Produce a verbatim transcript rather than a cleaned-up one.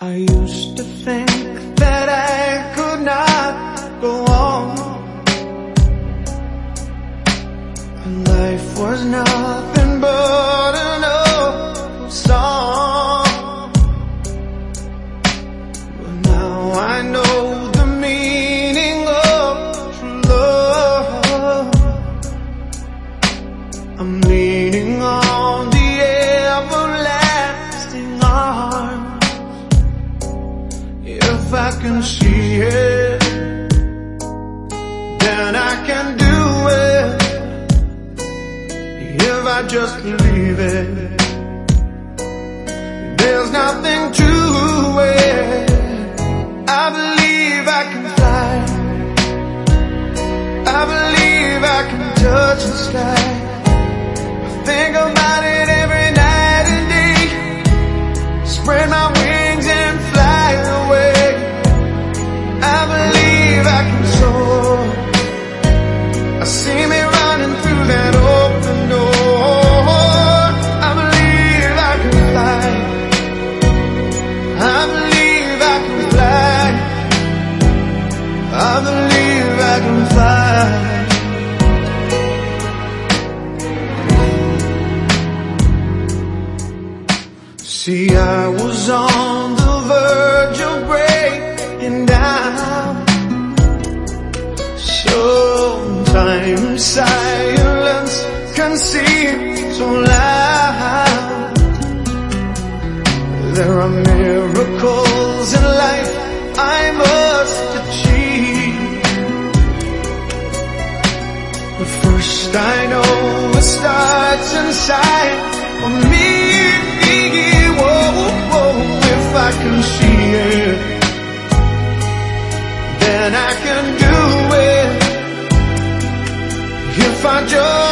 I used to think that I could not go on. Life was nothing but an awful song. But now I know the meaning of true love. I'm leaning on the everlasting arms. If I can see it, then I can do it. If I just believe it, there's nothing to it. I believe I can fly. I believe I can touch the sky. I think about it every night and day. Spread my wings and fly away. I believe I can soar. I see me running through that open door. I believe I can fly. I believe I can fly. I believe I can fly. See, I was on the verge of breaking down. Sometimes silence can seem so loud. There are miracles in life I must achieve. But first I know it starts inside of me. Whoa, whoa, if I can see it, then I can do it. If I just